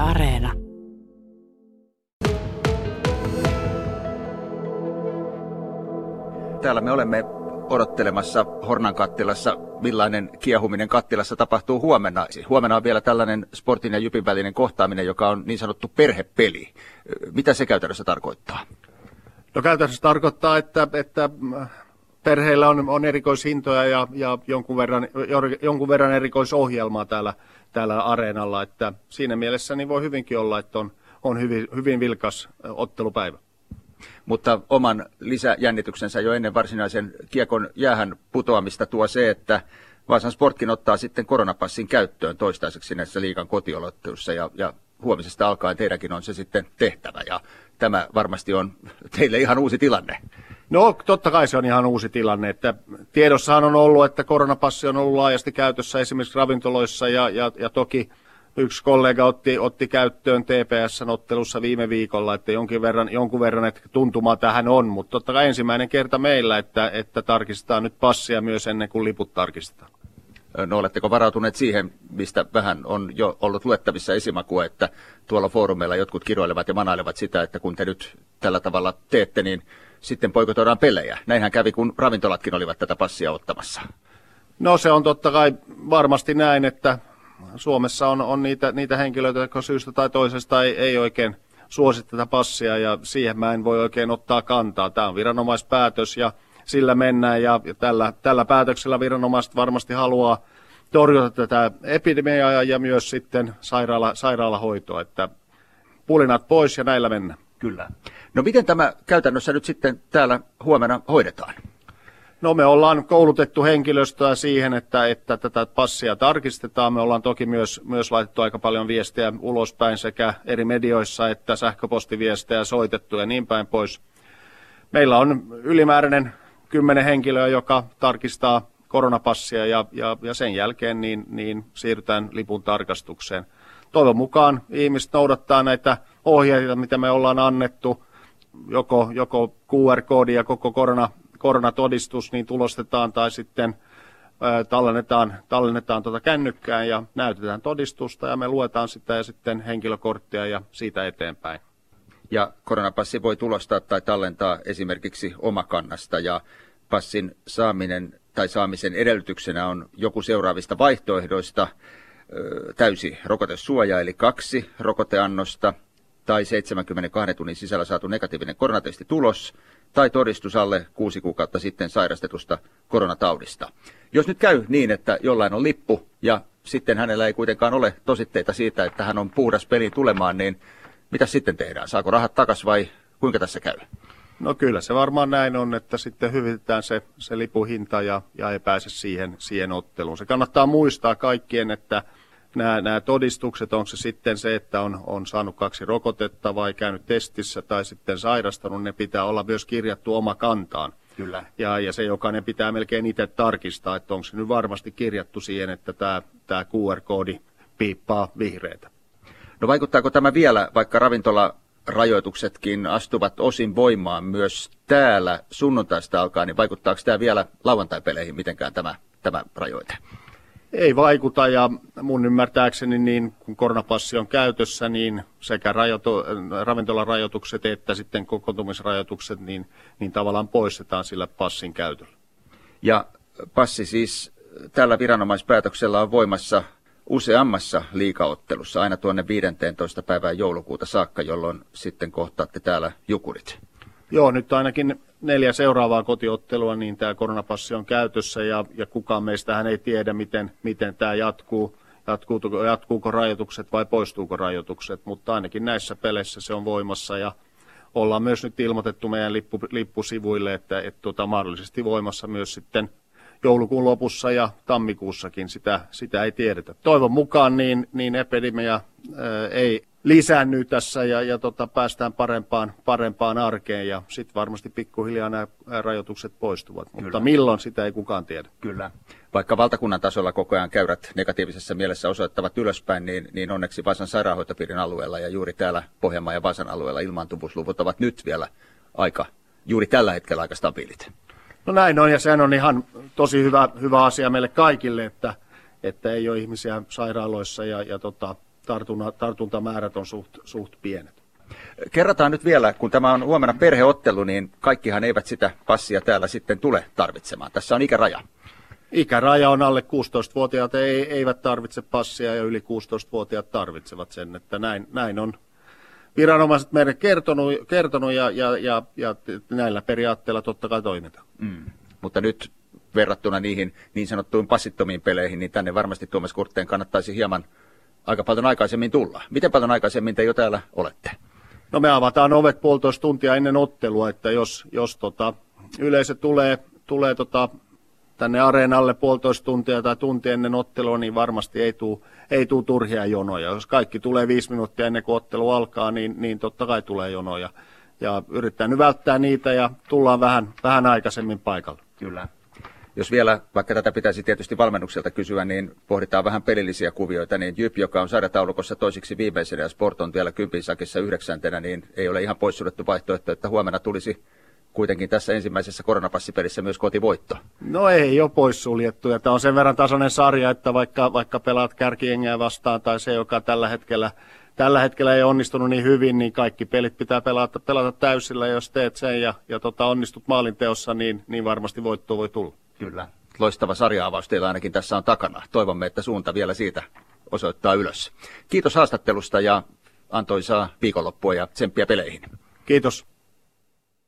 Areena. Täällä me olemme odottelemassa Hornan kattilassa, millainen kiehuminen kattilassa tapahtuu huomenna. Huomenna on vielä tällainen Sportin ja Jypin välinen kohtaaminen, joka on niin sanottu perhepeli. Mitä se käytännössä tarkoittaa? No käytännössä tarkoittaa, että perheillä on erikoishintoja ja jonkun verran erikoisohjelmaa täällä areenalla. Että siinä mielessä niin voi hyvinkin olla, että on hyvin vilkas ottelupäivä. Mutta oman lisäjännityksensä jo ennen varsinaisen kiekon jäähän putoamista tuo se, että Vaasan Sportkin ottaa sitten koronapassin käyttöön toistaiseksi näissä liigan kotiolottelussa ja huomisesta alkaen teidänkin on se sitten tehtävä ja tämä varmasti on teille ihan uusi tilanne. No totta kai se on ihan uusi tilanne, että tiedossahan on ollut, että koronapassi on ollut laajasti käytössä esimerkiksi ravintoloissa ja toki yksi kollega otti käyttöön TPS:n ottelussa viime viikolla, että jonkun verran että tuntumaa tähän on, mutta totta kai ensimmäinen kerta meillä, että tarkistetaan nyt passia myös ennen kuin liput tarkistetaan. No oletteko varautuneet siihen, mistä vähän on jo ollut luettavissa esimakua, että tuolla foorumeilla jotkut kiroilevat ja manailevat sitä, että kun te nyt tällä tavalla teette, niin sitten poikotoidaan pelejä. Näinhän kävi, kun ravintolatkin olivat tätä passia ottamassa. No se on totta kai varmasti näin, että Suomessa on niitä henkilöitä, jotka syystä tai toisesta ei oikein suosi tätä passia ja siihen mä en voi oikein ottaa kantaa. Tämä on viranomaispäätös ja sillä mennään ja tällä päätöksellä viranomaiset varmasti haluaa torjua tätä epidemiaa ja myös sitten sairaalahoitoa, että pulinat pois ja näillä mennään. Kyllä. No miten tämä käytännössä nyt sitten täällä huomenna hoidetaan? No me ollaan koulutettu henkilöstöä siihen, että tätä passia tarkistetaan. Me ollaan toki myös laitettu aika paljon viestejä ulospäin sekä eri medioissa että sähköpostiviestejä soitettu ja niin päin pois. Meillä on ylimääräinen 10 henkilöä, joka tarkistaa koronapassia ja sen jälkeen niin siirrytään lipun tarkastukseen. Toivon mukaan ihmiset noudattaa näitä ohjeita, mitä me ollaan annettu, joko QR-koodi ja koko koronatodistus niin tulostetaan tai sitten tallennetaan kännykkään ja näytetään todistusta ja me luetaan sitä ja sitten henkilökorttia ja siitä eteenpäin. Ja koronapassi voi tulostaa tai tallentaa esimerkiksi Omakannasta ja passin saamisen edellytyksenä on joku seuraavista vaihtoehdoista, täysi rokotesuoja eli 2 rokoteannosta tai 72 tunnin sisällä saatu negatiivinen koronatestitulos tai todistus alle 6 kuukautta sitten sairastetusta koronataudista. Jos nyt käy niin, että jollain on lippu ja sitten hänellä ei kuitenkaan ole tositteita siitä, että hän on puhdas peliin tulemaan, niin mitä sitten tehdään? Saako rahat takaisin vai kuinka tässä käy? No kyllä se varmaan näin on, että sitten hyvitetään se lipuhinta ja ei pääse siihen otteluun. Se kannattaa muistaa kaikkien, että nämä todistukset, onko se sitten se, että on saanut 2 rokotetta vai käynyt testissä tai sitten sairastanut, ne pitää olla myös kirjattu Omakantaan. Kyllä. Ja se jokainen pitää melkein itse tarkistaa, että onko se nyt varmasti kirjattu siihen, että tämä QR-koodi piippaa vihreätä. No vaikuttaako tämä vielä, vaikka ravintolarajoituksetkin astuvat osin voimaan myös täällä sunnuntaista alkaen, niin vaikuttaako tämä vielä lauantaipeleihin mitenkään tämä rajoite? Ei vaikuta ja mun ymmärtääkseni niin kun koronapassi on käytössä, niin sekä ravintolarajoitukset että sitten kokoontumisrajoitukset niin tavallaan poistetaan sillä passin käytöllä. Ja passi siis tällä viranomaispäätöksellä on voimassa useammassa liigaottelussa aina tuonne 15. päivään joulukuuta saakka, jolloin sitten kohtaatte täällä Jukurit. Joo, nyt ainakin 4 seuraavaa kotiottelua, niin tämä koronapassi on käytössä ja kukaan meistähän ei tiedä, miten tämä jatkuu. Jatkuuko rajoitukset vai poistuuko rajoitukset, mutta ainakin näissä peleissä se on voimassa ja ollaan myös nyt ilmoitettu meidän lippusivuille, että mahdollisesti voimassa myös sitten joulukuun lopussa ja tammikuussakin sitä ei tiedetä. Toivon mukaan niin epidemia ei lisäänny tässä ja päästään parempaan arkeen ja sitten varmasti pikkuhiljaa nämä rajoitukset poistuvat, mutta kyllä. Milloin sitä ei kukaan tiedä. Kyllä. Vaikka valtakunnan tasolla koko ajan käyrät negatiivisessa mielessä osoittavat ylöspäin, niin onneksi Vaasan sairaanhoitopiirin alueella ja juuri täällä Pohjanmaan ja Vaasan alueella ilmaantuvuusluvut ovat nyt vielä juuri tällä hetkellä aika stabiilit. No näin on ja sehän on ihan tosi hyvä asia meille kaikille, että ei ole ihmisiä sairaaloissa ja tartuntamäärät on suht pienet. Kerrataan nyt vielä, kun tämä on huomenna perheottelu, niin kaikkihan eivät sitä passia täällä sitten tule tarvitsemaan. Tässä on ikäraja. Ikäraja on alle 16-vuotiaat, eivät tarvitse passia ja yli 16-vuotiaat tarvitsevat sen, että näin on viranomaiset meille kertonut ja näillä periaatteilla totta kai toimitaan. Mutta nyt verrattuna niihin niin sanottuihin passittomiin peleihin, niin tänne varmasti Tuomas Kurtteen kannattaisi hieman aika paljon aikaisemmin tulla. Miten paljon aikaisemmin te jo täällä olette? No me avataan ovet 1,5 tuntia ennen ottelua, että jos yleisö tulee tänne areenalle 1,5 tuntia tai tunti ennen ottelua, niin varmasti ei tule turhia jonoja. Jos kaikki tulee 5 minuuttia ennen kuin ottelu alkaa, niin totta kai tulee jonoja. Ja yritetään nyt välttää niitä ja tullaan vähän aikaisemmin paikalle. Kyllä. Jos vielä, vaikka tätä pitäisi tietysti valmennukselta kysyä, niin pohditaan vähän pelillisiä kuvioita, niin Jyp, joka on sarjataulukossa toisiksi viimeisenä ja Sport on vielä kympinsakissa 9, niin ei ole ihan poissuljettu vaihtoehto, että huomenna tulisi kuitenkin tässä ensimmäisessä koronapassipelissä myös kotivoitto. No ei ole poissuljettu, ja tämä on sen verran tasainen sarja, että vaikka pelaat kärkijengiä vastaan tai se, joka tällä hetkellä ei onnistunut niin hyvin, niin kaikki pelit pitää pelata täysillä, jos teet sen ja onnistut maalinteossa, niin varmasti voittoa voi tulla. Kyllä. Loistava sarja-avaus teillä ainakin tässä on takana. Toivomme, että suunta vielä siitä osoittaa ylös. Kiitos haastattelusta ja antoisaa viikonloppua ja tsemppiä peleihin. Kiitos.